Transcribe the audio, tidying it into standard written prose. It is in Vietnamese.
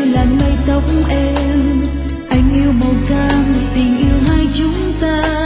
như làn mây tóc em. Anh yêu màu cam, tình yêu hai chúng ta